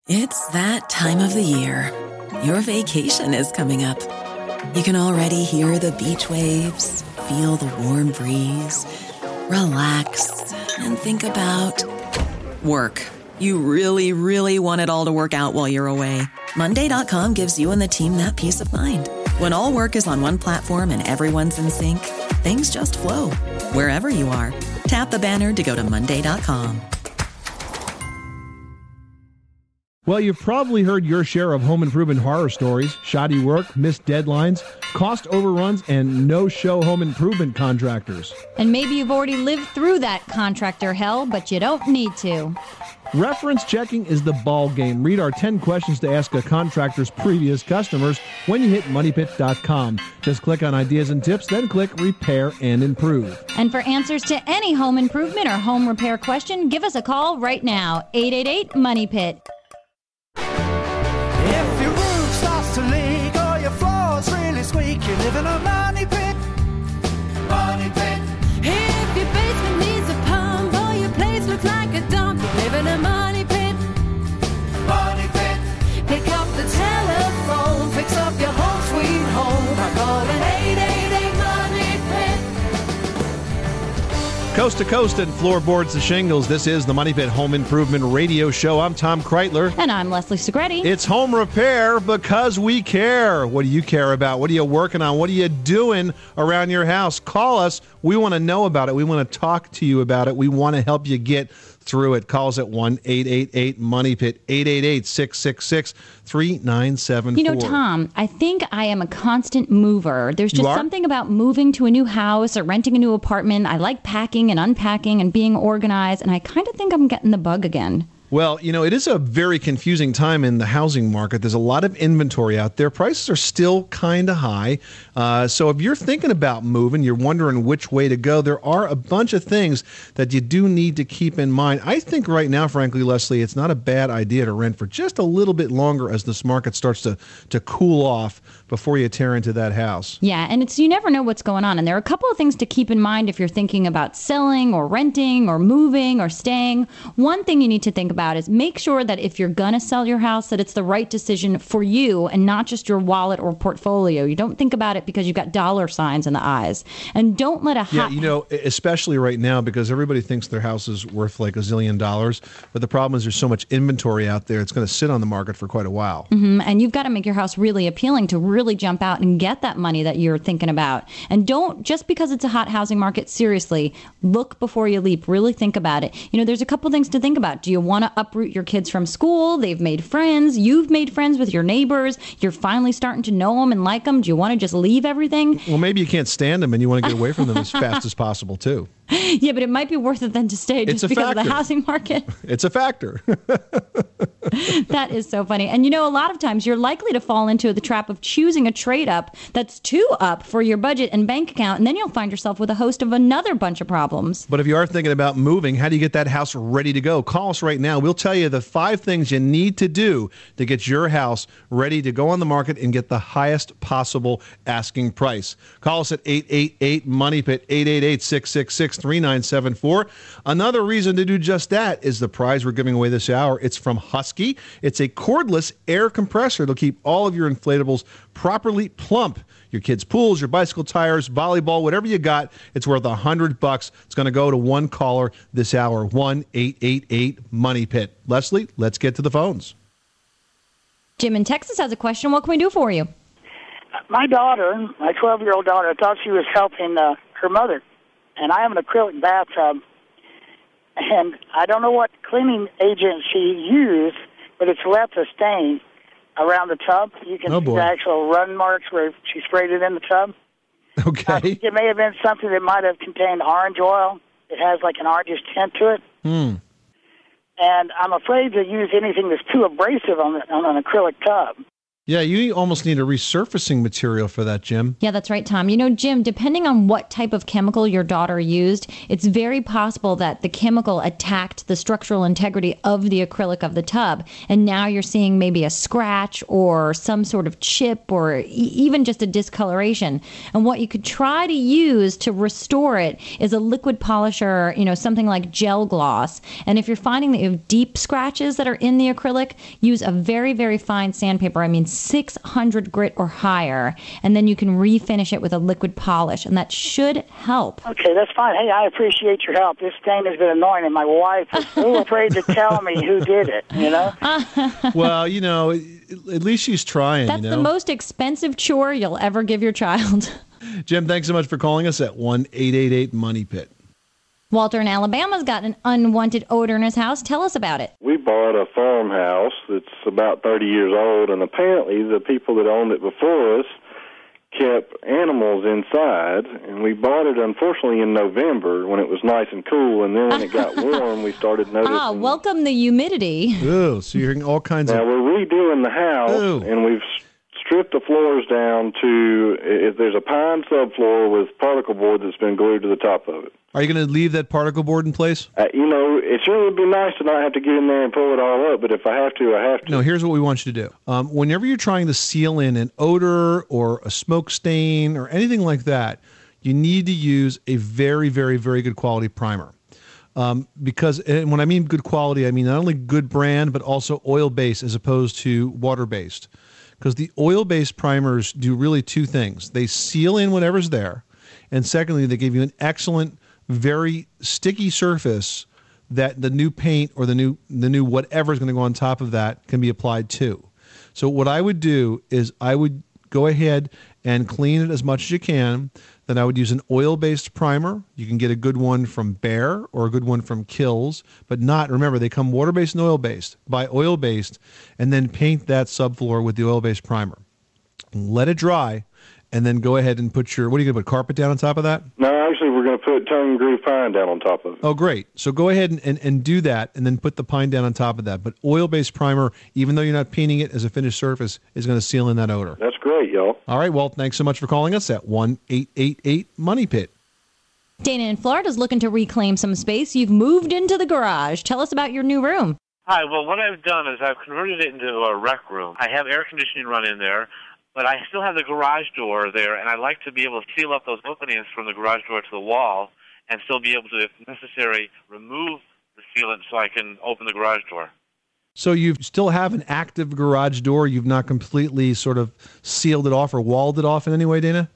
It's that time of the year. Your vacation is coming up. You can already hear the beach waves, feel the warm breeze, relax, and think about work. You really, really want it all to work out while you're away. Monday.com gives you and the team that peace of mind. When all work is on one platform and everyone's in sync, things just flow. Wherever you are, tap the banner to go to Monday.com. Well, you've probably heard your share of home improvement horror stories, shoddy work, missed deadlines, cost overruns, and no-show home improvement contractors. And maybe you've already lived through that contractor hell, but you don't need to. Reference checking is the ball game. Read our 10 questions to ask a contractor's previous customers when you hit moneypit.com. Just click on ideas and tips, then click repair and improve. And for answers to any home improvement or home repair question, give us a call right now, 888-MONEYPIT. If your roof starts to leak or your floor's really squeak, you live in a money pit. Money pit. If your basement needs a pump or your place looks like a dump, you live in a money pit. Money pit. Pick up the telephone, fix up your home sweet home by calling 888-MONEY-PIT. Coast to coast and floorboards to shingles, this is the Money Pit Home Improvement Radio Show. I'm Tom Kreitler. And I'm Leslie Segretti. It's home repair because we care. What do you care about? What are you working on? What are you doing around your house? Call us. We want to know about it. We want to talk to you about it. We want to help you get through it. Call us at 1-888-MONEY-PIT, 888-666-3974. You know, Tom, I think I am a constant mover. There's just something about moving to a new house or renting a new apartment. I like packing and unpacking and being organized, and I kind of think I'm getting the bug again. Well, you know, it is a very confusing time in the housing market. There's a lot of inventory out there. Prices are still kind of high. So if you're thinking about moving, you're wondering which way to go, there are a bunch of things that you do need to keep in mind. I think right now, frankly, Leslie, it's not a bad idea to rent for just a little bit longer as this market starts to cool off before you tear into that house. Yeah, and you never know what's going on. And there are a couple of things to keep in mind if you're thinking about selling or renting or moving or staying. One thing you need to think about is make sure that if you're going to sell your house, that it's the right decision for you and not just your wallet or portfolio. You don't think about it because you've got dollar signs in the eyes. And don't let a Yeah, you know, especially right now because everybody thinks their house is worth like $1 zillion. But the problem is there's so much inventory out there, it's going to sit on the market for quite a while. Mm-hmm. And you've got to make your house really appealing to really jump out and get that money that you're thinking about. And don't, just because it's a hot housing market, seriously, look before you leap. Really think about it. You know, there's a couple things to think about. Do you want to uproot your kids from school? They've made friends. You've made friends with your neighbors. You're finally starting to know them and like them. Do you want to just leave everything? Well, maybe you can't stand them and you want to get away from them as fast as possible, too. Yeah, but it might be worth it then to stay just because of the housing market. It's a factor. That is so funny. And you know, a lot of times you're likely to fall into the trap of choosing a trade up that's too up for your budget and bank account, and then you'll find yourself with a host of another bunch of problems. But if you are thinking about moving, how do you get that house ready to go? Call us right now. We'll tell you the 5 things you need to do to get your house ready to go on the market and get the highest possible asking price. Call us at 888-MONEY-PIT, 888-666-3974. Another reason to do just that is the prize we're giving away this hour. It's from Husky. It's a cordless air compressor. It'll keep all of your inflatables properly plump. Your kids' pools, your bicycle tires, volleyball, whatever you got, it's worth $100. It's going to go to one caller this hour, 1-888-MONEY-PIT. Leslie, let's get to the phones. Jim in Texas has a question. What can we do for you? My daughter, my 12-year-old daughter, thought she was helping her mother, and I have an acrylic bathtub, and I don't know what cleaning agent she used, but it's left a stain around the tub. You can see the actual run marks where she sprayed it in the tub. Okay. It may have been something that might have contained orange oil. It has like an orangish tint to it. And I'm afraid to use anything that's too abrasive on an acrylic tub. Yeah, you almost need a resurfacing material for that, Jim. Yeah, that's right, Tom. You know, Jim, depending on what type of chemical your daughter used, it's very possible that the chemical attacked the structural integrity of the acrylic of the tub. And now you're seeing maybe a scratch or some sort of chip or even just a discoloration. And what you could try to use to restore it is a liquid polisher, you know, something like gel gloss. And if you're finding that you have deep scratches that are in the acrylic, use a very, very fine sandpaper. I mean, 600 grit or higher, and then you can refinish it with a liquid polish, and that should help. Okay, that's fine. Hey, I appreciate your help. This stain has been annoying, and my wife is so afraid to tell me who did it, you know? Well, you know, at least she's trying. That's you know? the most expensive chore you'll ever give your child. Jim, thanks so much for calling us at 1-888-MONEY-PIT. Walter in Alabama's got an unwanted odor in his house. Tell us about it. We bought a farmhouse that's about 30 years old, and apparently the people that owned it before us kept animals inside, and we bought it, unfortunately, in November when it was nice and cool, and then when it got warm, we started noticing... welcome the humidity. Ooh, so you're hearing all kinds Now, of... we're redoing the house, Ooh. and we've stripped the floors down to... There's a pine subfloor with particle board that's been glued to the top of it. Are you going to leave that particle board in place? You know, it sure would be nice to not have to get in there and pull it all up, but if I have to, I have to. No, here's what we want you to do. Whenever you're trying to seal in an odor or a smoke stain or anything like that, you need to use a very, very, very good quality primer. Because, and when I mean good quality, I mean not only good brand, but also oil-based as opposed to water-based. Because the oil-based primers do really two things. They seal in whatever's there, and secondly, they give you an excellent, very sticky surface that the new paint or the new whatever is going to go on top of that can be applied to. So what I would do is I would go ahead and clean it as much as you can. Then I would use an oil-based primer. You can get a good one from Behr or a good one from Kills, but not, remember, they come water-based and oil-based. Buy oil-based and then paint that subfloor with the oil-based primer. Let it dry, and then go ahead and put your, what are you going to put, carpet down on top of that? No, actually, we're going to put tongue and groove pine down on top of it. Oh, great. So go ahead and do that, and then put the pine down on top of that. But oil-based primer, even though you're not painting it as a finished surface, is going to seal in that odor. That's great, y'all. All right, Walt, thanks so much for calling us at 1-888-MONEY-PIT. Dana in Florida is looking to reclaim some space. You've moved into the garage. Tell us about your new room. Hi, well, what I've done is I've converted it into a rec room. I have air conditioning run in there, but I still have the garage door there, and I like to be able to seal up those openings from the garage door to the wall and still be able to, if necessary, remove the sealant so I can open the garage door. So you still have an active garage door. You've not completely sort of sealed it off or walled it off in any way, Dana?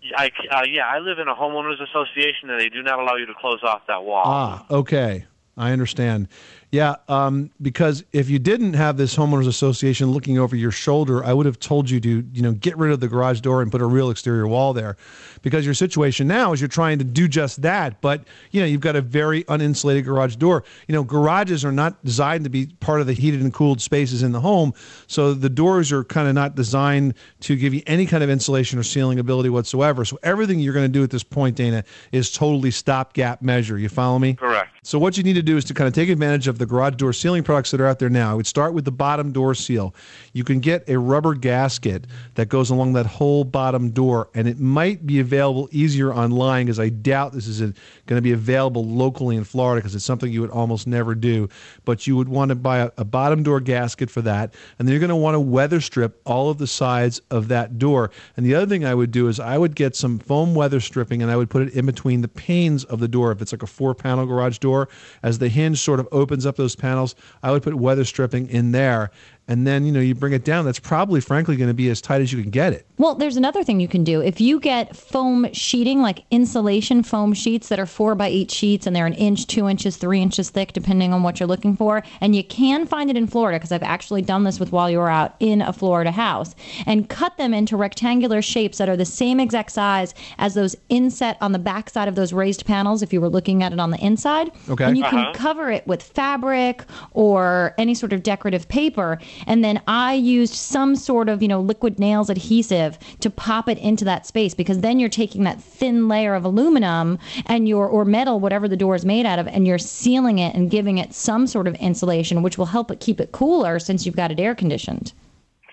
I live in a homeowners association, and they do not allow you to close off that wall. Ah, okay. I understand. Yeah, because if you didn't have this homeowners association looking over your shoulder, I would have told you to, get rid of the garage door and put a real exterior wall there. Because your situation now is you're trying to do just that, but you've got a very uninsulated garage door. Garages are not designed to be part of the heated and cooled spaces in the home, so the doors are kind of not designed to give you any kind of insulation or sealing ability whatsoever. So everything you're going to do at this point, Dana, is totally stopgap measure. You follow me? Correct. So what you need to do is to kind of take advantage of the garage door sealing products that are out there now. I would start with the bottom door seal. You can get a rubber gasket that goes along that whole bottom door, and it might be available easier online because I doubt this is going to be available locally in Florida because it's something you would almost never do. But you would want to buy a bottom door gasket for that, and then you're going to want to weather strip all of the sides of that door. And the other thing I would do is I would get some foam weather stripping, and I would put it in between the panes of the door. If it's like a 4-panel garage door, as the hinge sort of opens up those panels, I would put weather stripping in there. And then, you bring it down. That's probably, frankly, going to be as tight as you can get it. Well, there's another thing you can do. If you get foam sheeting, like insulation foam sheets that are 4x8 sheets, and they're 1 inch, 2 inches, 3 inches thick, depending on what you're looking for. And you can find it in Florida, because I've actually done this with While You Were Out in a Florida house, and cut them into rectangular shapes that are the same exact size as those inset on the back side of those raised panels, if you were looking at it on the inside. Okay. And you can cover it with fabric or any sort of decorative paper. And then I used some sort of, liquid nails adhesive to pop it into that space, because then you're taking that thin layer of aluminum and or metal, whatever the door is made out of, and you're sealing it and giving it some sort of insulation, which will help it keep it cooler since you've got it air conditioned.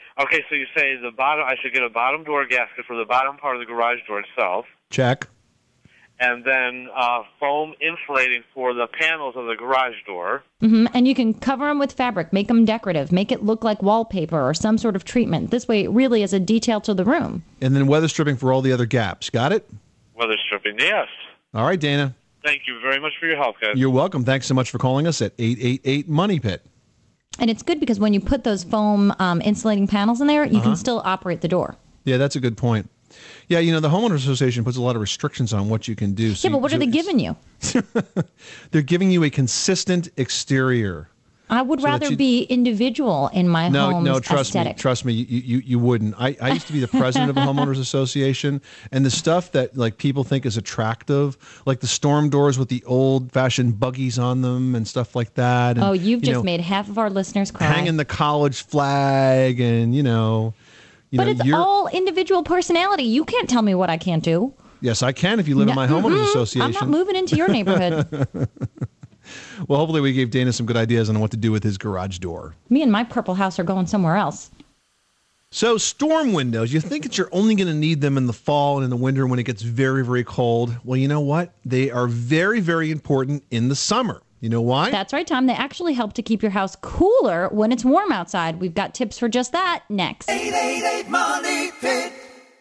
Okay, so you say the bottom. I should get a bottom door gasket for the bottom part of the garage door itself, Check. and then foam insulating for the panels of the garage door. And you can cover them with fabric, make them decorative, make it look like wallpaper or some sort of treatment. This way, it really is a detail to the room. And then weather stripping for all the other gaps. Got it? Weather stripping, yes. All right, Dana. Thank you very much for your help, guys. You're welcome. Thanks so much for calling us at 888 Money Pit. And it's good because when you put those foam insulating panels in there, you can still operate the door. Yeah, that's a good point. Yeah, the Homeowners Association puts a lot of restrictions on what you can do. Yeah, but what are they giving you? They're giving you a consistent exterior. I would rather be individual in my home's aesthetic. Trust me, you wouldn't. I used to be the president of a homeowners association, and the stuff that like people think is attractive, like the storm doors with the old-fashioned buggies on them and stuff like that. And, you've just made half of our listeners cry. Hanging the college flag, and but it's all individual personality. You can't tell me what I can't do. Yes, I can if you live in my homeowners association. I'm not moving into your neighborhood. Well, hopefully we gave Dana some good ideas on what to do with his garage door. Me and my purple house are going somewhere else. So storm windows, you think that you're only going to need them in the fall and in the winter when it gets very, very cold. Well, you know what? They are very, very important in the summer. You know why? That's right, Tom. They actually help to keep your house cooler when it's warm outside. We've got tips for just that next. 888 Money Pit.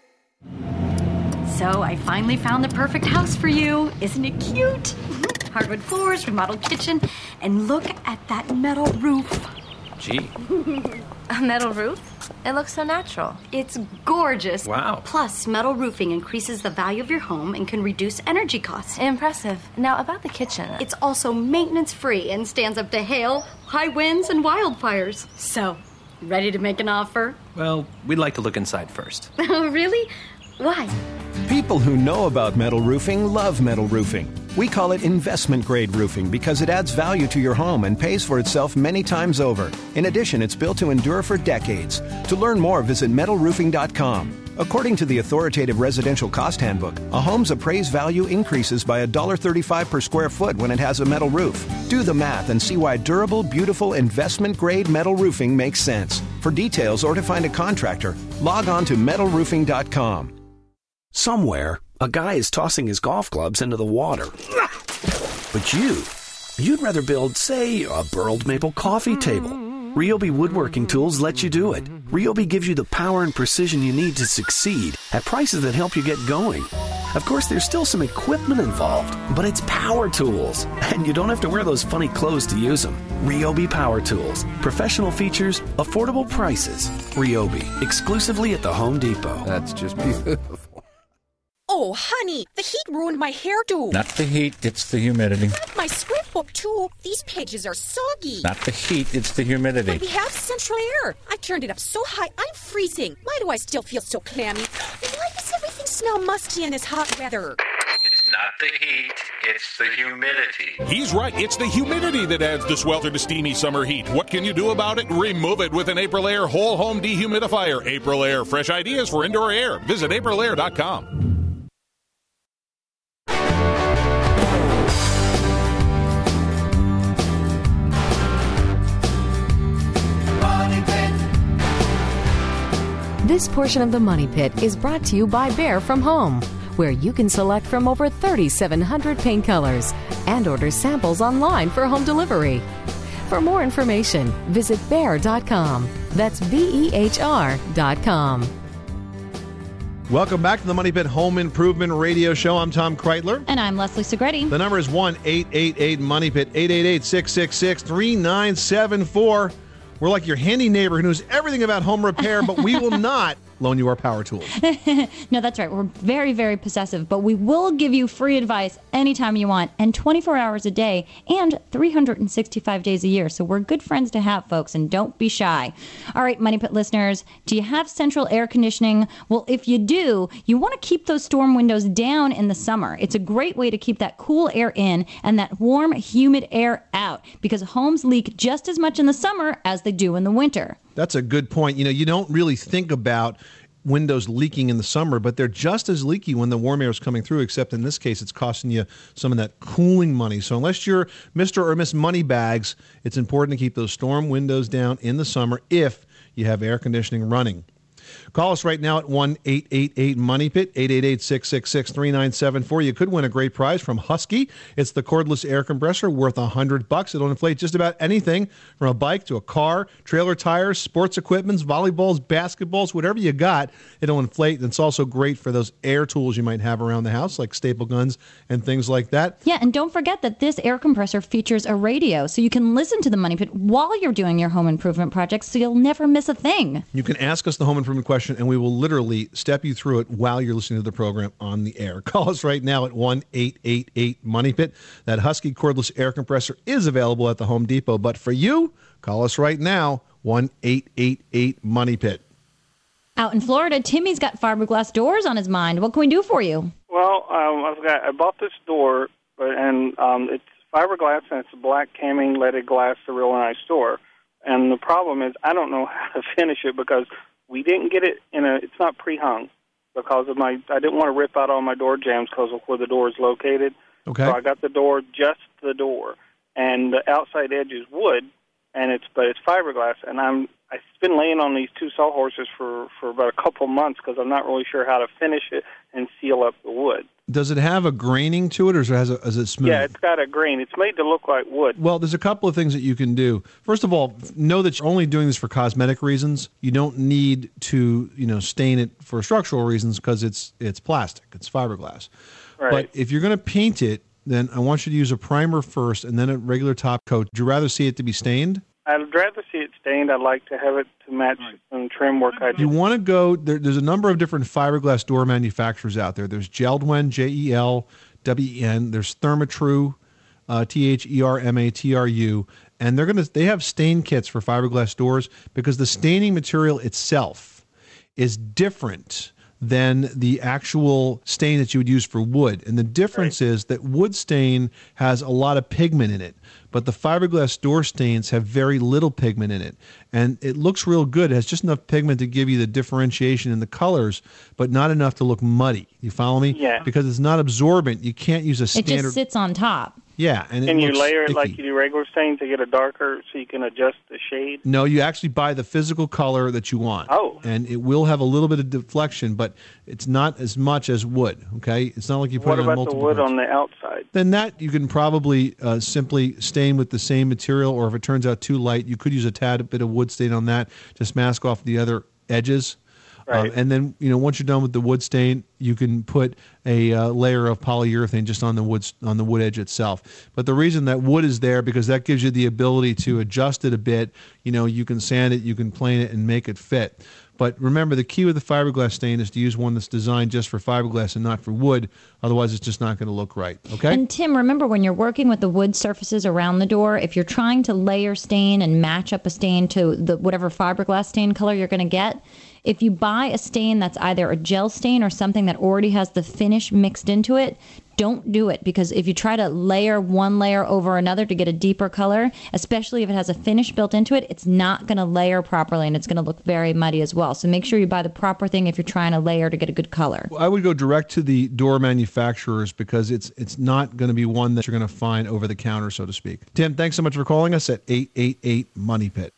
So I finally found the perfect house for you. Isn't it cute? Hardwood floors, remodeled kitchen, and look at that metal roof. Gee. A metal roof? It looks so natural. It's gorgeous. Wow. Plus, metal roofing increases the value of your home and can reduce energy costs. Impressive. Now, about the kitchen. It's also maintenance-free and stands up to hail, high winds, and wildfires. So, ready to make an offer? Well, we'd like to look inside first. Oh, really? Why? People who know about metal roofing love metal roofing. We call it investment-grade roofing because it adds value to your home and pays for itself many times over. In addition, it's built to endure for decades. To learn more, visit metalroofing.com. According to the authoritative residential cost handbook, a home's appraised value increases by $1.35 per square foot when it has a metal roof. Do the math and see why durable, beautiful, investment-grade metal roofing makes sense. For details or to find a contractor, log on to metalroofing.com. Somewhere, a guy is tossing his golf clubs into the water. But you'd rather build, say, a burled maple coffee table. Ryobi Woodworking Tools lets you do it. Ryobi gives you the power and precision you need to succeed at prices that help you get going. Of course, there's still some equipment involved, but it's power tools, and you don't have to wear those funny clothes to use them. Ryobi Power Tools. Professional features, affordable prices. Ryobi, exclusively at the Home Depot. That's just beautiful. Oh, honey, the heat ruined my hairdo. Not the heat, it's the humidity. My scrapbook, too. These pages are soggy. Not the heat, it's the humidity. But we have central air. I turned it up so high, I'm freezing. Why do I still feel so clammy? Why does everything smell musty in this hot weather? It's not the heat, it's the humidity. He's right. It's the humidity that adds the swelter to steamy summer heat. What can you do about it? Remove it with an Aprilaire whole home dehumidifier. Aprilaire, fresh ideas for indoor air. Visit aprilaire.com. This portion of the Money Pit is brought to you by Behr from Home, where you can select from over 3,700 paint colors and order samples online for home delivery. For more information, visit Behr.com. That's BEHR.com. Welcome back to the Money Pit Home Improvement Radio Show. I'm Tom Kreitler. And I'm Leslie Segretti. The number is 1-888-MONEY-PIT, 888-666-3974. We're like your handy neighbor who knows everything about home repair, but we will not loan you our power tools. No, that's right. We're very, very possessive, but we will give you free advice anytime you want, and 24 hours a day, and 365 days a year. So we're good friends to have, folks, and don't be shy. All right, Money Pit listeners, do you have central air conditioning? Well, if you do, you want to keep those storm windows down in the summer. It's a great way to keep that cool air in and that warm, humid air out, because homes leak just as much in the summer as they do in the winter. That's a good point. You don't really think about windows leaking in the summer, but they're just as leaky when the warm air is coming through, except in this case, it's costing you some of that cooling money. So unless you're Mr. or Miss Moneybags, it's important to keep those storm windows down in the summer if you have air conditioning running. Call us right now at 1-888-MONEY-PIT, 888-666-3974. You could win a great prize from Husky. It's the cordless air compressor worth $100. It'll inflate just about anything from a bike to a car, trailer tires, sports equipment, volleyballs, basketballs, whatever you got, it'll inflate. And it's also great for those air tools you might have around the house, like staple guns and things like that. Yeah, and don't forget that this air compressor features a radio, so you can listen to the Money Pit while you're doing your home improvement projects, so you'll never miss a thing. You can ask us the home improvement question, and we will literally step you through it while you're listening to the program on the air. Call us right now at 1-888-MONEY-PIT. That Husky cordless air compressor is available at the Home Depot, but for you, call us right now, 1-888-MONEY-PIT. Out in Florida, Timmy's got fiberglass doors on his mind. What can we do for you? Well, I bought this door, and it's fiberglass, and it's a black camming leaded glass, a real nice door. And the problem is I don't know how to finish it because we didn't get it it's not pre-hung because of I didn't want to rip out all my door jambs because of where the door is located. Okay. So I got the door, just the door, and the outside edge is wood, but it's fiberglass, and I've been laying on these two sawhorses for about a couple months because I'm not really sure how to finish it and seal up the wood. Does it have a graining to it, or is it smooth? Yeah, it's got a grain. It's made to look like wood. Well, there's a couple of things that you can do. First of all, know that you're only doing this for cosmetic reasons. You don't need to, stain it for structural reasons because it's plastic. It's fiberglass. Right. But if you're going to paint it, then I want you to use a primer first and then a regular top coat. Would you rather see it to be stained? I'd rather see it stained. I'd like to have it to match some trim work I do. You want to go, there's a number of different fiberglass door manufacturers out there. There's Jeldwen, Jelwen. There's Thermatru, Thermatru. And they have stain kits for fiberglass doors because the staining material itself is different than the actual stain that you would use for wood. And the difference is that wood stain has a lot of pigment in it, but the fiberglass door stains have very little pigment in it. And it looks real good. It has just enough pigment to give you the differentiation in the colors, but not enough to look muddy. You follow me? Yeah. Because it's not absorbent. You can't use a standard... It just sits on top. Yeah. And can you looks layer sticky. it like you do regular stain to get a darker so you can adjust the shade? No, you actually buy the physical color that you want. Oh. And it will have a little bit of deflection, but it's not as much as wood, okay? It's not like you put it on multiple What about the wood parts. on the outside? Then that you can probably simply stain with the same material, or if it turns out too light, you could use a tad bit of wood stain on that, just mask off the other edges. Right. And then, once you're done with the wood stain, you can put a layer of polyurethane just on the wood edge itself. But the reason that wood is there, because that gives you the ability to adjust it a bit. You can sand it, you can plane it, and make it fit. But remember, the key with the fiberglass stain is to use one that's designed just for fiberglass and not for wood. Otherwise, it's just not going to look right. Okay? And Tim, remember when you're working with the wood surfaces around the door, if you're trying to layer stain and match up a stain to the whatever fiberglass stain color you're going to get, if you buy a stain that's either a gel stain or something that already has the finish mixed into it, don't do it, because if you try to layer one layer over another to get a deeper color, especially if it has a finish built into it, it's not going to layer properly and it's going to look very muddy as well. So make sure you buy the proper thing if you're trying to layer to get a good color. Well, I would go direct to the door manufacturers because it's not going to be one that you're going to find over the counter, so to speak. Tim, thanks so much for calling us at 888-MONEY-PIT.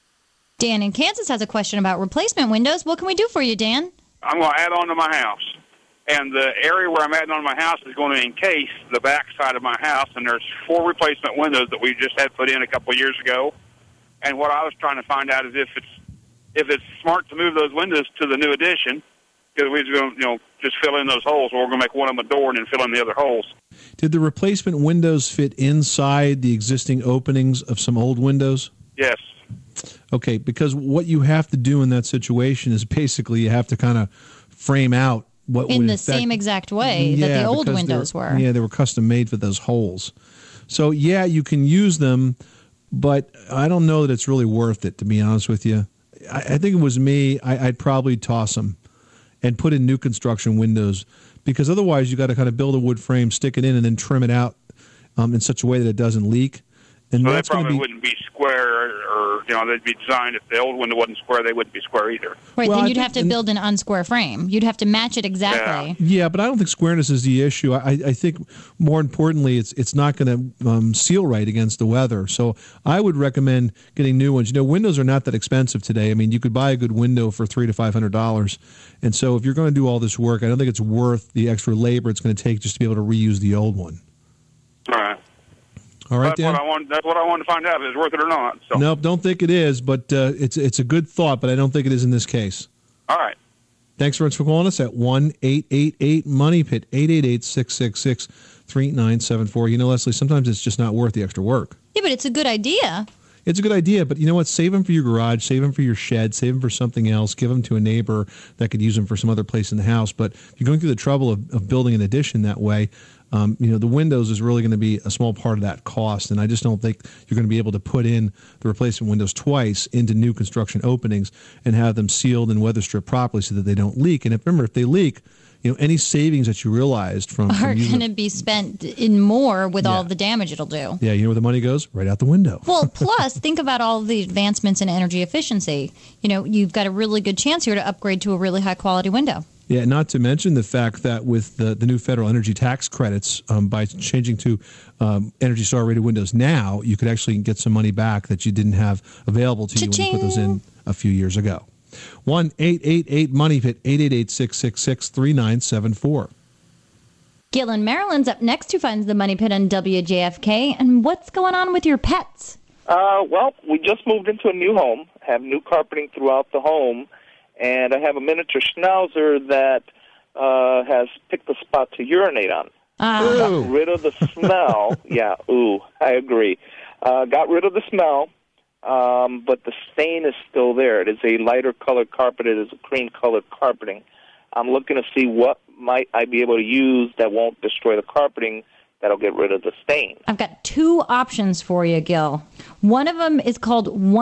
Dan in Kansas has a question about replacement windows. What can we do for you, Dan? I'm going to add on to my house. And the area where I'm adding on to my house is going to encase the back side of my house. And there's 4 replacement windows that we just had put in a couple of years ago. And what I was trying to find out is if it's smart to move those windows to the new addition, because we're going to just fill in those holes, or we're going to make one of them a door and then fill in the other holes. Did the replacement windows fit inside the existing openings of some old windows? Yes. Okay, because what you have to do in that situation is basically you have to kind of frame out what in would the affect, same exact way that the old because windows were. Yeah, they were custom made for those holes. So, yeah, you can use them, but I don't know that it's really worth it, to be honest with you. I think it was me, I'd probably toss them and put in new construction windows, because otherwise you got to kind of build a wood frame, stick it in, and then trim it out in such a way that it doesn't leak. And So they that's going to probably be wouldn't be square, or they'd be designed. If the old window wasn't square, they wouldn't be square either. Right, Well, then I you'd have to think- build an unsquare frame. You'd have to match it exactly. Yeah, but I don't think squareness is the issue. I think more importantly, it's not going to seal right against the weather. So I would recommend getting new ones. Windows are not that expensive today. I mean, you could buy a good window for $300 to $500, and so if you're going to do all this work, I don't think it's worth the extra labor it's going to take just to be able to reuse the old one. All right. All right, That's Dan? That's what I wanted to find out, if it's worth it or not. So. Nope, don't think it is, but it's a good thought, but I don't think it is in this case. All right. Thanks very much for calling us at 1-888-MONEY-PIT, 888-666-3974. Leslie, sometimes it's just not worth the extra work. Yeah, but it's a good idea. It's a good idea, but you know what? Save them for your garage, save them for your shed, save them for something else, give them to a neighbor that could use them for some other place in the house. But if you're going through the trouble of building an addition that way, the windows is really going to be a small part of that cost, and I just don't think you're going to be able to put in the replacement windows twice into new construction openings and have them sealed and weather stripped properly so that they don't leak. And remember, if they leak, any savings that you realized from Are using going to be spent in more with all the damage it'll do. yeah, you know where the money goes? Right out the window. Well, plus, think about all the advancements in energy efficiency. You've got a really good chance here to upgrade to a really high-quality window. Yeah, not to mention the fact that with the new federal energy tax credits, by changing to Energy Star rated windows now, you could actually get some money back that you didn't have available to you when you put those in a few years ago. 1-888-MONEY-PIT, 888-666-3974. Gil in Maryland's up next, who finds the Money Pit on WJFK. And what's going on with your pets? Well, we just moved into a new home, have new carpeting throughout the home, and I have a miniature schnauzer that has picked a spot to urinate on. Got rid of the smell. Yeah, I agree. Got rid of the smell, but the stain is still there. It is a lighter colored carpet. It is a cream colored carpeting. I'm looking to see what might I be able to use that won't destroy the carpeting, that'll get rid of the stain. I've got two options for you, Gil. One of them is called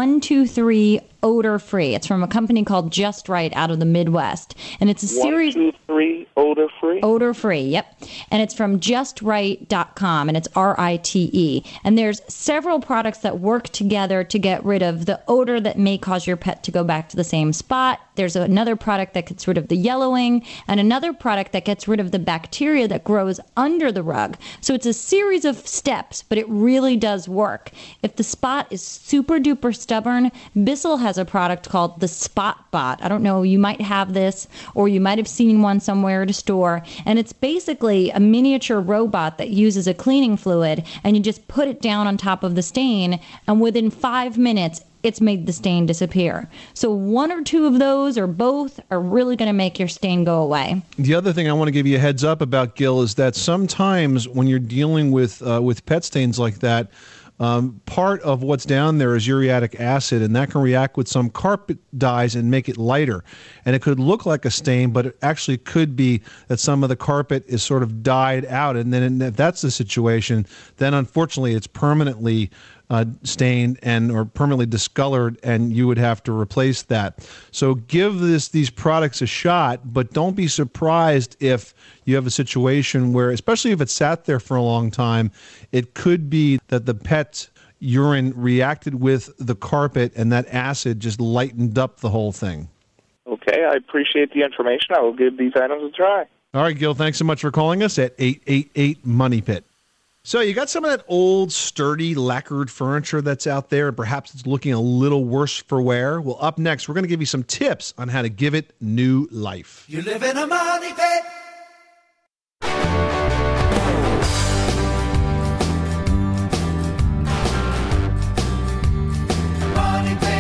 123 Odor Free. It's from a company called Just Right out of the Midwest. And it's a series... 123 Odor Free? Odor Free, yep. And it's from JustRite.com, and it's RITE. And there's several products that work together to get rid of the odor that may cause your pet to go back to the same spot. There's another product that gets rid of the yellowing, and another product that gets rid of the bacteria that grows under the rug. So it's a series of steps, but it really does work. If the spot is super duper stubborn, Bissell has a product called the Spot Bot. I don't know, you might have this, or you might have seen one somewhere at a store, and it's basically a miniature robot that uses a cleaning fluid, and you just put it down on top of the stain, and within 5 minutes, it's made the stain disappear. So one or two of those, or both, are really going to make your stain go away. The other thing I want to give you a heads up about, Gil, is that sometimes when you're dealing with pet stains like that, part of what's down there is uriatic acid, and that can react with some carpet dyes and make it lighter. And it could look like a stain, but it actually could be that some of the carpet is sort of dyed out. And then if that's the situation, then unfortunately it's permanently stained or permanently discolored, and you would have to replace that. So give these products a shot, but don't be surprised if you have a situation where, especially if it sat there for a long time, it could be that the pet urine reacted with the carpet and that acid just lightened up the whole thing. Okay, I appreciate the information. I will give these items a try. All right, Gil, thanks so much for calling us at 888-MONEY-PIT. So you got some of that old, sturdy, lacquered furniture that's out there, and perhaps it's looking a little worse for wear. Well, up next, we're going to give you some tips on how to give it new life. You live in a money pit. Money pit.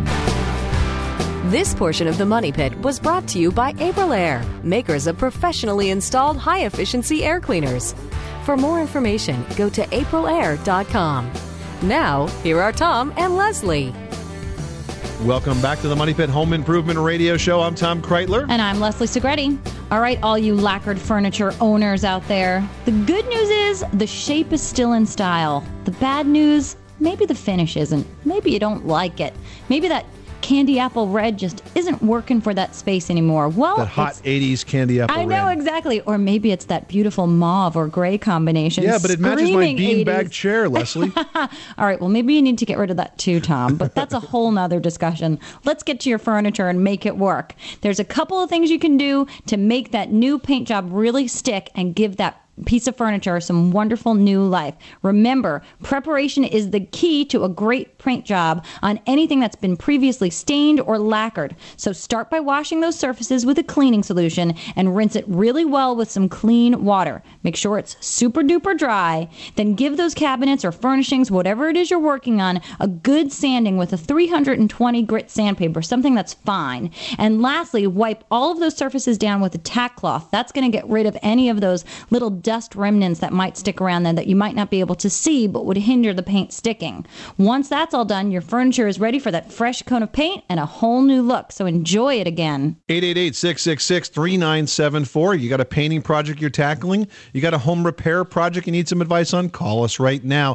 This portion of the Money Pit was brought to you by Aprilaire, makers of professionally installed high-efficiency air cleaners. For more information, go to aprilaire.com. Now, here are Tom and Leslie. Welcome back to the Money Pit Home Improvement Radio Show. I'm Tom Kreitler. And I'm Leslie Segretti. All right, all you lacquered furniture owners out there. The good news is the shape is still in style. The bad news, maybe the finish isn't. Maybe you don't like it. Maybe that candy apple red just isn't working for that space anymore. Well, that hot 80s candy apple I know red. Exactly. Or maybe it's that beautiful mauve or gray combination. Yeah, but it matches my Screaming beanbag 80s. chair, Leslie. All right, well, maybe you need to get rid of that too, Tom, but that's a whole nother discussion. Let's get to your furniture and make it work. There's a couple of things you can do to make that new paint job really stick and give that piece of furniture some wonderful new life. Remember, preparation is the key to a great paint job on anything that's been previously stained or lacquered. So start by washing those surfaces with a cleaning solution and rinse it really well with some clean water. Make sure it's super duper dry. Then give those cabinets or furnishings, whatever it is you're working on, a good sanding with a 320 grit sandpaper, something that's fine. And lastly, wipe all of those surfaces down with a tack cloth. That's going to get rid of any of those little dust remnants that might stick around there that you might not be able to see but would hinder the paint sticking. Once that's all done, your furniture is ready for that fresh coat of paint and a whole new look. So enjoy it again. 888-666-3974. You got a painting project you're tackling? You got a home repair project you need some advice on? Call us right now.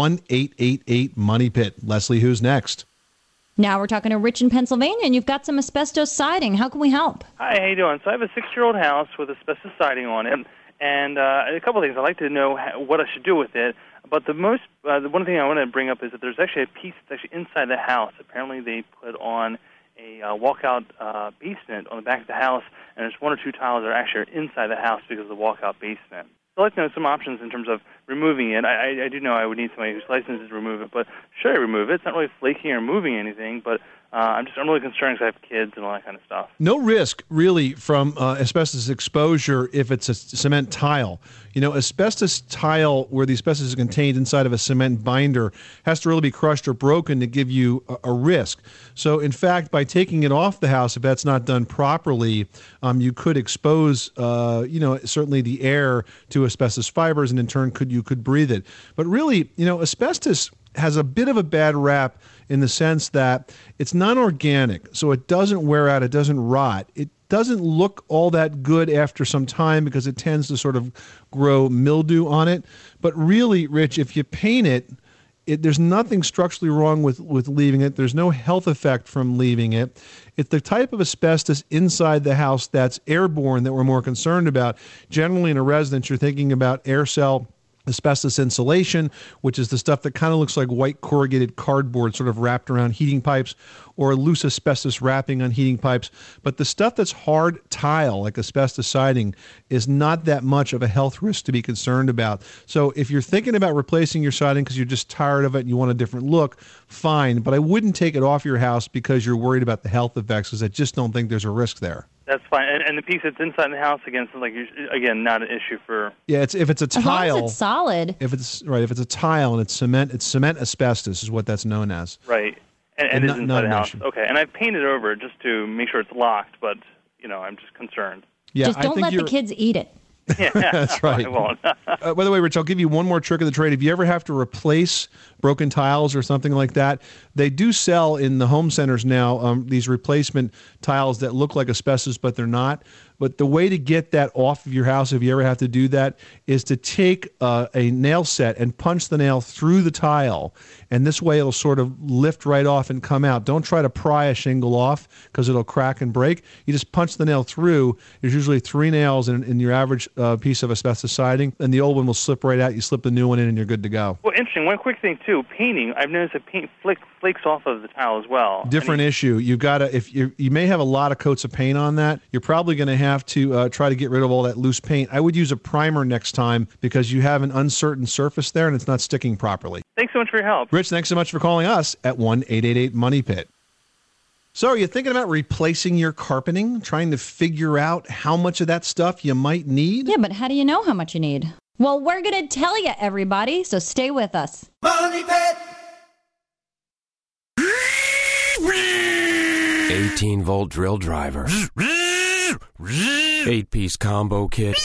1-888-MONEY-PIT. Leslie, who's next? Now we're talking to Rich in Pennsylvania, and you've got some asbestos siding. How can we help? Hi, how you doing? So I have a 6-year-old house with asbestos siding on it. And a couple of things. I'd like to know what I should do with it. But the one thing I want to bring up is that there's actually a piece that's actually inside the house. Apparently they put on a walkout basement on the back of the house, and there's 1 or 2 tiles that are actually inside the house because of the walkout basement. So I'd like to know some options in terms of removing it. I do know I would need somebody who's licensed to remove it, but should I remove it? It's not really flaking or moving anything, but I'm really concerned because I have kids and all that kind of stuff. No risk, really, from asbestos exposure if it's a cement tile. You know, asbestos tile where the asbestos is contained inside of a cement binder has to really be crushed or broken to give you a risk. So, in fact, by taking it off the house, if that's not done properly, you could expose, certainly the air to asbestos fibers, and in turn you could breathe it. But really, asbestos has a bit of a bad rap in the sense that it's non-organic, so it doesn't wear out, it doesn't rot. It doesn't look all that good after some time because it tends to sort of grow mildew on it. But really, Rich, if you paint it, there's nothing structurally wrong with leaving it. There's no health effect from leaving it. It's the type of asbestos inside the house that's airborne that we're more concerned about. Generally, in a residence, you're thinking about air cell asbestos insulation, which is the stuff that kind of looks like white corrugated cardboard sort of wrapped around heating pipes, or loose asbestos wrapping on heating pipes. But the stuff that's hard tile, like asbestos siding, is not that much of a health risk to be concerned about. So if you're thinking about replacing your siding because you're just tired of it and you want a different look, fine. But I wouldn't take it off your house because you're worried about the health effects, because I just don't think there's a risk there. That's fine. And the piece that's inside the house, again, so not an issue for... Yeah, if it's a tile... As long as it's solid. If it's a tile and it's cement asbestos is what that's known as. Right. And it's inside the house. Issue. Okay. And I've painted over it just to make sure it's locked, but, I'm just concerned. Yeah, just don't let the kids eat it. Yeah, that's right. I won't. By the way, Rich, I'll give you one more trick of the trade. If you ever have to replace broken tiles or something like that, they do sell in the home centers now these replacement tiles that look like asbestos, but they're not. But the way to get that off of your house, if you ever have to do that, is to take a nail set and punch the nail through the tile. And this way it'll sort of lift right off and come out. Don't try to pry a shingle off because it'll crack and break. You just punch the nail through. There's usually 3 nails in your average piece of asbestos siding, and the old one will slip right out. You slip the new one in and you're good to go. Well, interesting. One quick thing, too. Painting, I've noticed that paint flakes off of the tile as well. Different issue. You've got to, if you may have a lot of coats of paint on that, you're probably going to have to try to get rid of all that loose paint. I would use a primer next time because you have an uncertain surface there and it's not sticking properly. Thanks so much for your help. Rich, thanks so much for calling us at 1-888-MONEY-PIT. So are you thinking about replacing your carpeting, trying to figure out how much of that stuff you might need? Yeah, but how do you know how much you need? Well, we're going to tell you, everybody, so stay with us. Money Pit! 18-volt drill driver. 8-piece combo kit.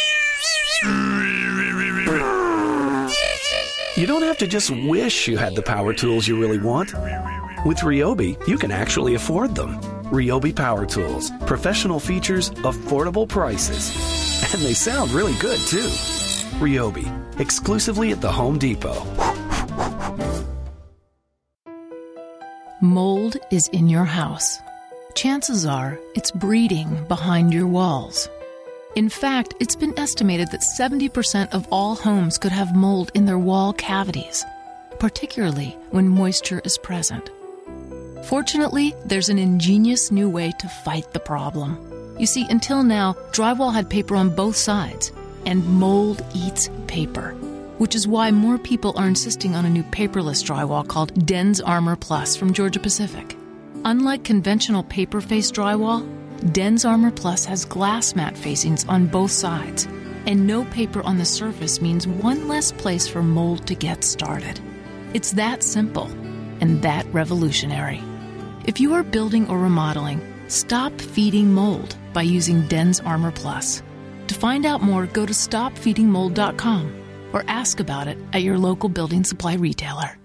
You don't have to just wish you had the power tools you really want. With Ryobi, you can actually afford them. Ryobi Power Tools. Professional features, affordable prices. And they sound really good, too. Ryobi. Exclusively at the Home Depot. Mold is in your house. Chances are it's breeding behind your walls. In fact, it's been estimated that 70% of all homes could have mold in their wall cavities, particularly when moisture is present. Fortunately, there's an ingenious new way to fight the problem. You see, until now, drywall had paper on both sides, and mold eats paper, which is why more people are insisting on a new paperless drywall called Den's Armor Plus from Georgia Pacific. Unlike conventional paper-faced drywall, Den's Armor Plus has glass mat facings on both sides, and no paper on the surface means one less place for mold to get started. It's that simple and that revolutionary. If you are building or remodeling, stop feeding mold by using Den's Armor Plus. To find out more, go to stopfeedingmold.com or ask about it at your local building supply retailer.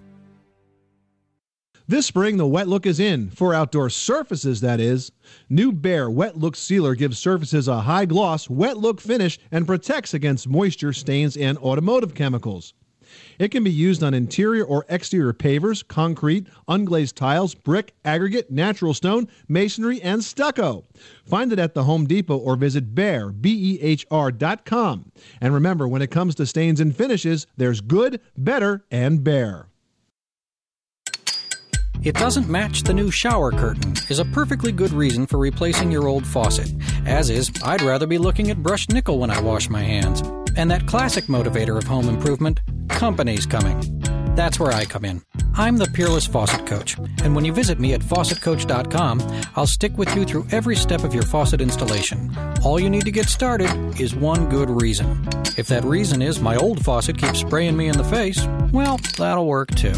This spring, the wet look is in, for outdoor surfaces, that is. New Behr Wet Look Sealer gives surfaces a high gloss, wet look finish and protects against moisture, stains, and automotive chemicals. It can be used on interior or exterior pavers, concrete, unglazed tiles, brick, aggregate, natural stone, masonry, and stucco. Find it at the Home Depot or visit Behr, BEHR.com. And remember, when it comes to stains and finishes, there's good, better, and Behr. It doesn't match the new shower curtain is a perfectly good reason for replacing your old faucet. As is, I'd rather be looking at brushed nickel when I wash my hands. And that classic motivator of home improvement, company's coming. That's where I come in. I'm the Peerless Faucet Coach, and when you visit me at faucetcoach.com, I'll stick with you through every step of your faucet installation. All you need to get started is one good reason. If that reason is my old faucet keeps spraying me in the face, well, that'll work too.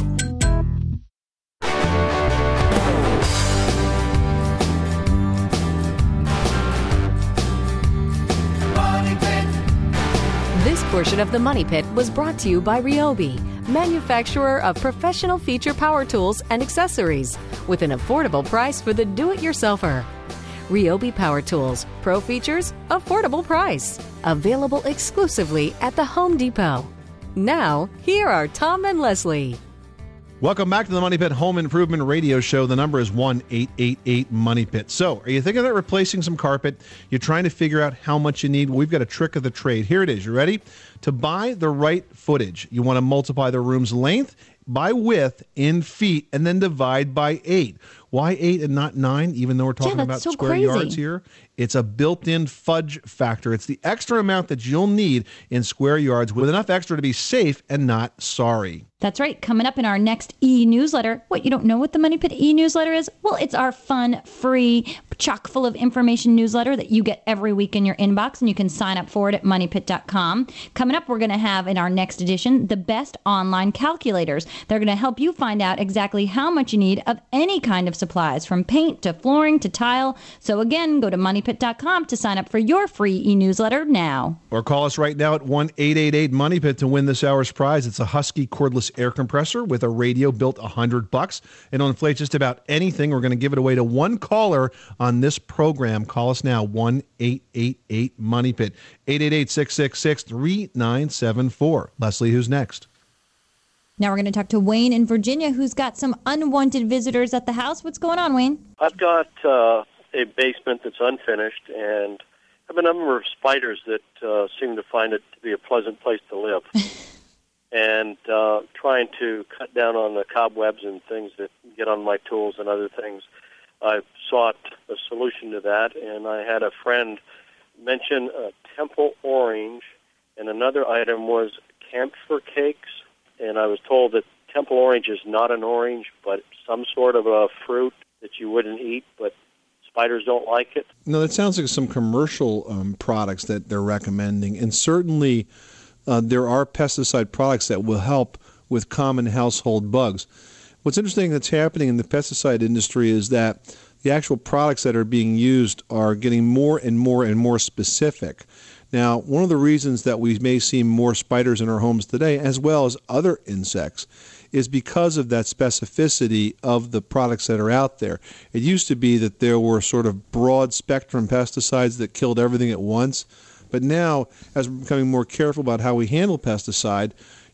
This portion of the Money Pit was brought to you by Ryobi, manufacturer of professional feature power tools and accessories, with an affordable price for the do-it-yourselfer. Ryobi Power Tools, pro features, affordable price. Available exclusively at the Home Depot. Now, here are Tom and Leslie. Welcome back to the Money Pit Home Improvement Radio Show. The number is 1-888-MONEY-PIT. So, are you thinking about replacing some carpet? You're trying to figure out how much you need? Well, we've got a trick of the trade. Here it is. You ready? To buy the right footage, you want to multiply the room's length by width in feet and then divide by 8. Why 8 and not 9, even though we're talking about so square crazy. yards here? It's a built-in fudge factor. It's the extra amount that you'll need in square yards with enough extra to be safe and not sorry. That's right. Coming up in our next e-newsletter. What, you don't know what the Money Pit e-newsletter is? Well, it's our fun, free, chock full of information newsletter that you get every week in your inbox, and you can sign up for it at moneypit.com. Coming up, we're going to have in our next edition the best online calculators. They're going to help you find out exactly how much you need of any kind of supplies, from paint to flooring to tile. So again, go to moneypit.com to sign up for your free e-newsletter now. Or call us right now at 1-888-MONEY-PIT to win this hour's prize. It's a Husky cordless air compressor with a radio built $100. It'll inflate just about anything. We're going to give it away to one caller on this program. Call us now, 1-888-MONEY-PIT, 888-666-3974. Leslie, who's next? Now we're going to talk to Wayne in Virginia, who's got some unwanted visitors at the house. What's going on, Wayne? I've got a basement that's unfinished, and I have a number of spiders that seem to find it to be a pleasant place to live. And trying to cut down on the cobwebs and things that get on my tools and other things. I've sought a solution to that, and I had a friend mention Temple Orange, and another item was camphor cakes, and I was told that Temple Orange is not an orange, but some sort of a fruit that you wouldn't eat, but spiders don't like it. No, that sounds like some commercial products that they're recommending, and certainly there are pesticide products that will help with common household bugs. What's interesting that's happening in the pesticide industry is that the actual products that are being used are getting more and more and more specific. Now, one of the reasons that we may see more spiders in our homes today, as well as other insects, is because of that specificity of the products that are out there. It used to be that there were sort of broad spectrum pesticides that killed everything at once. But now, as we're becoming more careful about how we handle pesticide,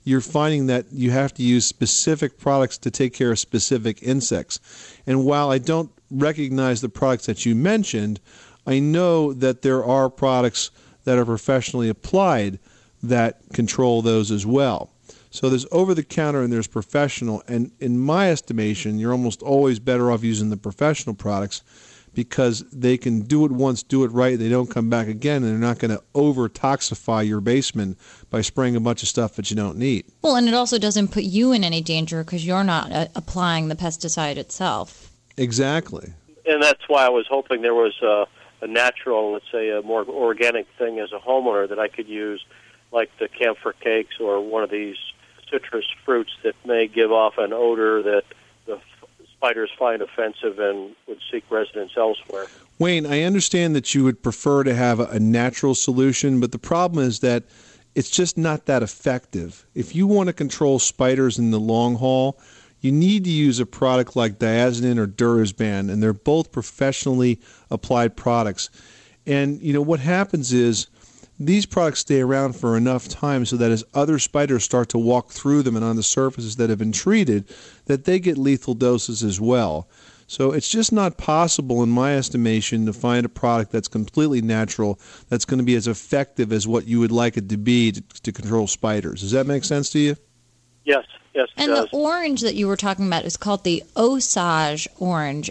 you're finding that you have to use specific products to take care of specific insects. And while I don't recognize the products that you mentioned, I know that there are products that are professionally applied that control those as well. So there's over-the-counter and there's professional, and in my estimation, you're almost always better off using the professional products because they can do it once, do it right, they don't come back again, and they're not going to over-toxify your basement by spraying a bunch of stuff that you don't need. Well, and it also doesn't put you in any danger because you're not applying the pesticide itself. Exactly. And that's why I was hoping there was a natural, let's say a more organic thing as a homeowner that I could use, like the camphor cakes or one of these citrus fruits that may give off an odor that the spiders find offensive and would seek residence elsewhere. Wayne, I understand that you would prefer to have a natural solution, but the problem is that it's just not that effective. If you want to control spiders in the long haul, you need to use a product like Diazinon or Durazban, and they're both professionally applied products. And, you know, what happens is these products stay around for enough time so that as other spiders start to walk through them and on the surfaces that have been treated, that they get lethal doses as well. So it's just not possible, in my estimation, to find a product that's completely natural that's going to be as effective as what you would like it to be to control spiders. Does that make sense to you? Yes, it and does. The orange that you were talking about is called the Osage orange,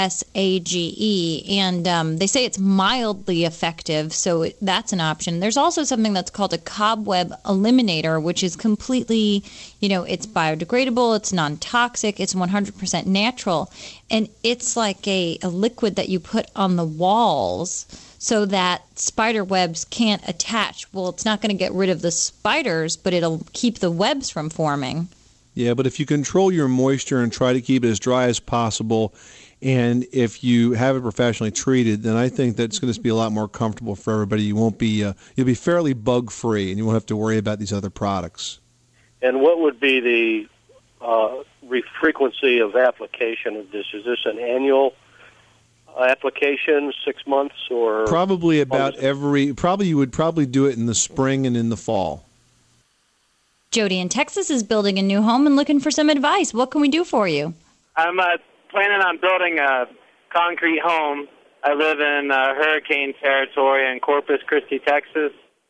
Osage, and they say it's mildly effective, so that's an option. There's also something that's called a cobweb eliminator, which is completely, it's biodegradable, it's non-toxic, it's 100% natural, and it's like a liquid that you put on the walls so that spider webs can't attach. Well, it's not going to get rid of the spiders, but it'll keep the webs from forming. Yeah, but if you control your moisture and try to keep it as dry as possible, and if you have it professionally treated, then I think that's going to be a lot more comfortable for everybody. You won't be you'll be fairly bug-free, and you won't have to worry about these other products. And what would be the frequency of application of this? Is this an annual application, 6 months, or probably about you would probably do it in the spring and in the fall. Jody in Texas is building a new home and looking for some advice. What can we do for you? I'm planning on building a concrete home. I live in hurricane territory in Corpus Christi, Texas,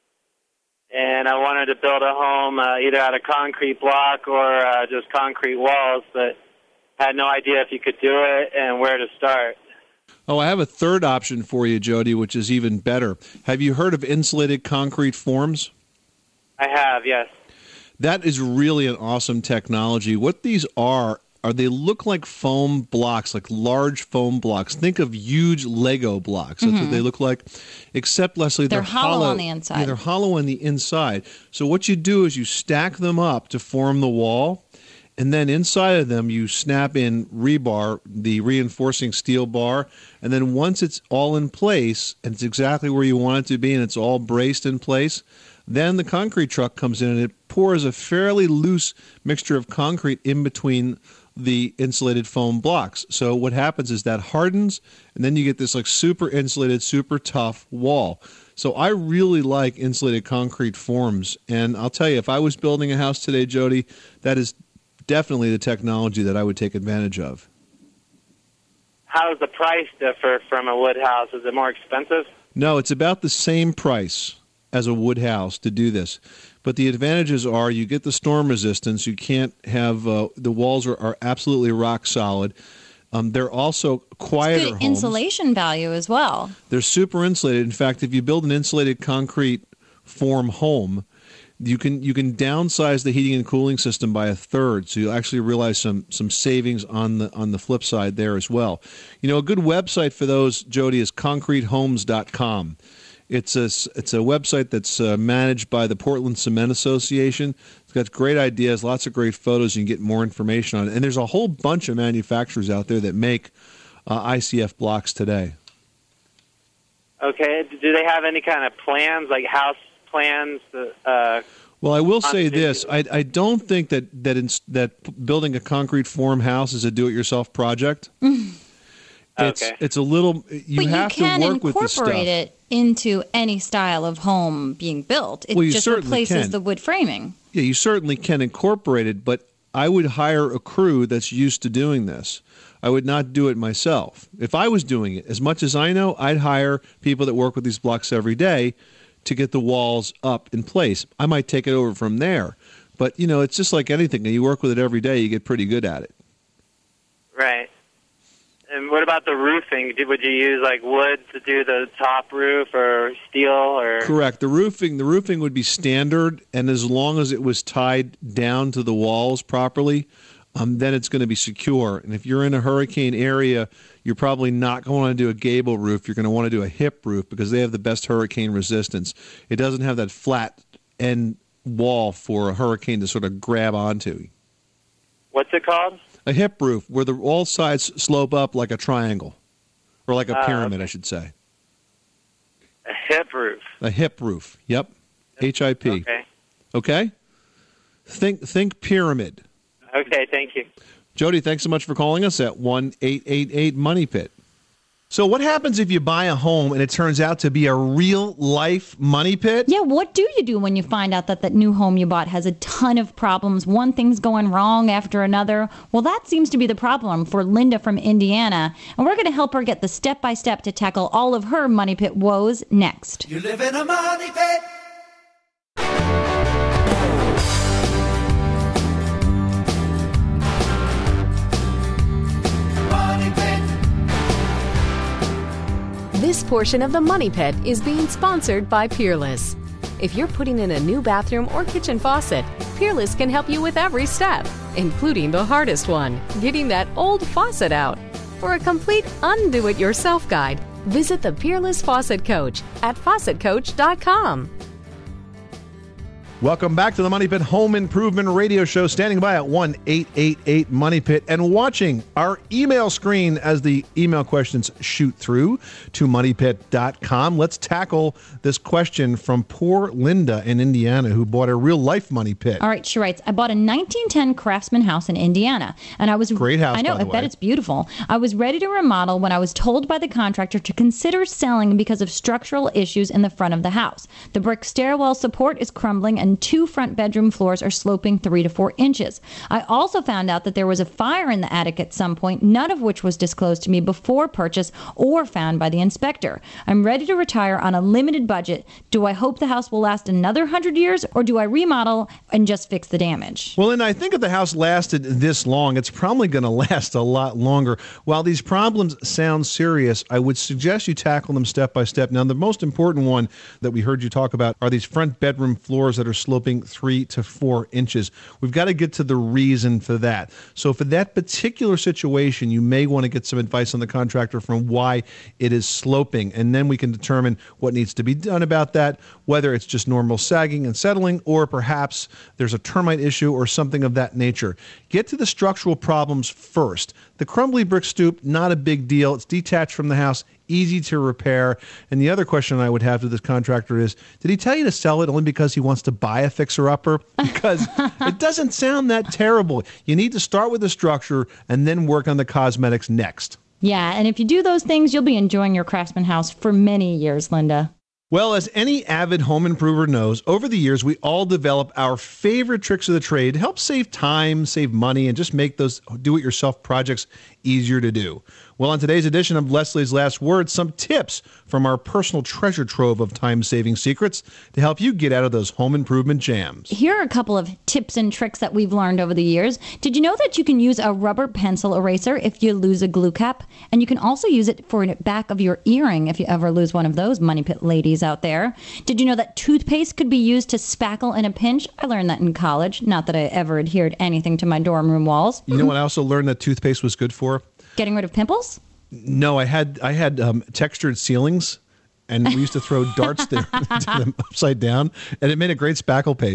and I wanted to build a home either out of concrete block or just concrete walls, but had no idea if you could do it and where to start. Oh, I have a third option for you, Jody, which is even better. Have you heard of insulated concrete forms? I have, yes. That is really an awesome technology. What these are they look like foam blocks, like large foam blocks. Think of huge Lego blocks. That's what they look like, except, Leslie, they're hollow on the inside. Yeah, they're hollow on the inside. So what you do is you stack them up to form the wall, and then inside of them you snap in rebar, the reinforcing steel bar, and then once it's all in place, and it's exactly where you want it to be, and it's all braced in place, then the concrete truck comes in and it pours a fairly loose mixture of concrete in between the insulated foam blocks. So what happens is that hardens, and then you get this like super insulated, super tough wall. So I really like insulated concrete forms, and I'll tell you, if I was building a house today, Jody, that is definitely the technology that I would take advantage of. How does the price differ from a wood house? Is it more expensive? No, it's about the same price as a wood house to do this. But the advantages are you get the storm resistance. You can't have the walls are absolutely rock solid. They're also quieter it's good homes. Insulation value as well. They're super insulated. In fact, if you build an insulated concrete form home, you can downsize the heating and cooling system by a third, so you'll actually realize some savings on the flip side there as well. A good website for those, Jody, is concretehomes.com. It's a website that's managed by the Portland Cement Association. It's got great ideas, lots of great photos. You can get more information on it. And there's a whole bunch of manufacturers out there that make ICF blocks today. Okay. Do they have any kind of plans, like house plans? Well, I will say this. I don't think that building a concrete form house is a do-it-yourself project. It's a little. You have to work with the stuff. But you can incorporate it into any style of home being built. It just replaces the wood framing. Yeah, you certainly can incorporate it, but I would hire a crew that's used to doing this. I would not do it myself. If I was doing it, as much as I know, I'd hire people that work with these blocks every day to get the walls up in place. I might take it over from there. But, it's just like anything. You work with it every day, you get pretty good at it. Right. And what about the roofing? Would you use wood to do the top roof or steel or? Correct. The roofing would be standard, and as long as it was tied down to the walls properly, then it's going to be secure. And if you're in a hurricane area, you're probably not going to want to do a gable roof. You're going to want to do a hip roof because they have the best hurricane resistance. It doesn't have that flat end wall for a hurricane to sort of grab onto. What's it called? A hip roof, where all sides slope up like a triangle, or like a pyramid, I should say. A hip roof. A hip roof. Yep. HIP. Okay. Okay. Think pyramid. Okay. Thank you, Jody. Thanks so much for calling us at 1-888-MONEY-PIT. So what happens if you buy a home and it turns out to be a real-life money pit? Yeah, what do you do when you find out that new home you bought has a ton of problems, one thing's going wrong after another? Well, that seems to be the problem for Linda from Indiana, and we're going to help her get the step-by-step to tackle all of her money pit woes next. You live in a money pit. This portion of the Money Pit is being sponsored by Peerless. If you're putting in a new bathroom or kitchen faucet, Peerless can help you with every step, including the hardest one, getting that old faucet out. For a complete undo-it-yourself guide, visit the Peerless Faucet Coach at faucetcoach.com. Welcome back to the Money Pit Home Improvement Radio Show. Standing by at 1-888-MONEY-PIT and watching our email screen as the email questions shoot through to moneypit.com. Let's tackle this question from poor Linda in Indiana who bought a real-life money pit. All right, she writes, I bought a 1910 Craftsman house in Indiana, and I was great house. I know, I bet it's beautiful. I was ready to remodel when I was told by the contractor to consider selling because of structural issues in the front of the house. The brick stairwell support is crumbling, and 2 front bedroom floors are sloping 3 to 4 inches. I also found out that there was a fire in the attic at some point, none of which was disclosed to me before purchase or found by the inspector. I'm ready to retire on a limited budget. Do I hope the house will last another 100 years, or do I remodel and just fix the damage? Well, and I think if the house lasted this long, it's probably going to last a lot longer. While these problems sound serious, I would suggest you tackle them step by step. Now, the most important one that we heard you talk about are these front bedroom floors that are sloping 3 to 4 inches. We've got to get to the reason for that. So for that particular situation, you may want to get some advice on the contractor from why it is sloping, and then we can determine what needs to be done about that, whether it's just normal sagging and settling, or perhaps there's a termite issue or something of that nature. Get to the structural problems first. The crumbly brick stoop, not a big deal. It's detached from the house, easy to repair. And the other question I would have to this contractor is, did he tell you to sell it only because he wants to buy a fixer-upper? Because it doesn't sound that terrible. You need to start with the structure and then work on the cosmetics next. Yeah, and if you do those things, you'll be enjoying your Craftsman house for many years, Linda. Well, as any avid home improver knows, over the years, we all develop our favorite tricks of the trade to help save time, save money, and just make those do-it-yourself projects easier to do. Well, on today's edition of Leslie's Last Word, some tips from our personal treasure trove of time-saving secrets to help you get out of those home improvement jams. Here are a couple of tips and tricks that we've learned over the years. Did you know that you can use a rubber pencil eraser if you lose a glue cap? And you can also use it for the back of your earring if you ever lose one of those, Money Pit ladies out there. Did you know that toothpaste could be used to spackle in a pinch? I learned that in college. Not that I ever adhered anything to my dorm room walls. You know what I also learned that toothpaste was good for? Getting rid of pimples? No, I had textured ceilings, and we used to throw darts there to them upside down, and it made a great spackle paste.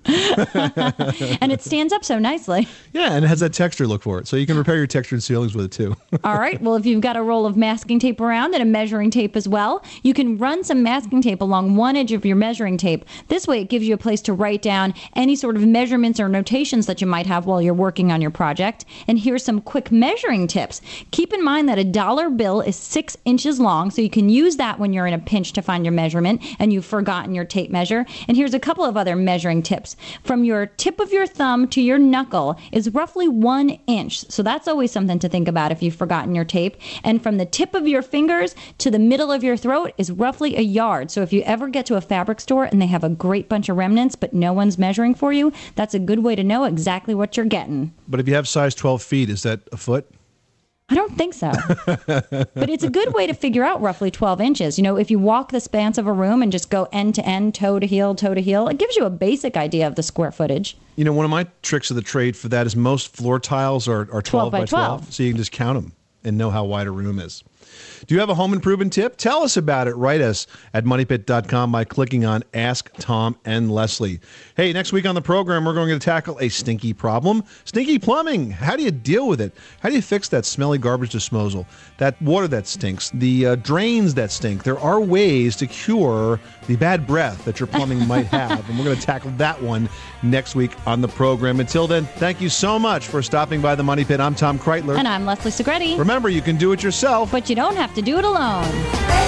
And it stands up so nicely. Yeah, and it has that texture look for it. So you can repair your textured ceilings with it, too. All right. Well, if you've got a roll of masking tape around and a measuring tape as well, you can run some masking tape along one edge of your measuring tape. This way, it gives you a place to write down any sort of measurements or notations that you might have while you're working on your project. And here's some quick measuring tips. Keep in mind that a dollar bill is 6 inches long, so you can use that when you're in a pinch to find your measurement and you've forgotten your tape measure. And here's a couple of other measuring tips. From your tip of your thumb to your knuckle is roughly 1 inch. So that's always something to think about if you've forgotten your tape. And from the tip of your fingers to the middle of your throat is roughly a yard. So if you ever get to a fabric store and they have a great bunch of remnants, but no one's measuring for you, that's a good way to know exactly what you're getting. But if you have size 12 feet, is that a foot? I don't think so. But it's a good way to figure out roughly 12 inches. You know, if you walk the span of a room and just go end to end, toe to heel, it gives you a basic idea of the square footage. You know, one of my tricks of the trade for that is most floor tiles are 12 by 12. So you can just count them and know how wide a room is. Do you have a home improvement tip? Tell us about it. Write us at moneypit.com by clicking on Ask Tom and Leslie. Hey, next week on the program, we're going to tackle a stinky problem. Stinky plumbing. How do you deal with it? How do you fix that smelly garbage disposal? That water that stinks? The drains that stink? There are ways to cure the bad breath that your plumbing might have. And we're going to tackle that one next week on the program. Until then, thank you so much for stopping by the Money Pit. I'm Tom Kreitler. And I'm Leslie Segrete. Remember, you can do it yourself, but you don't have to do it alone.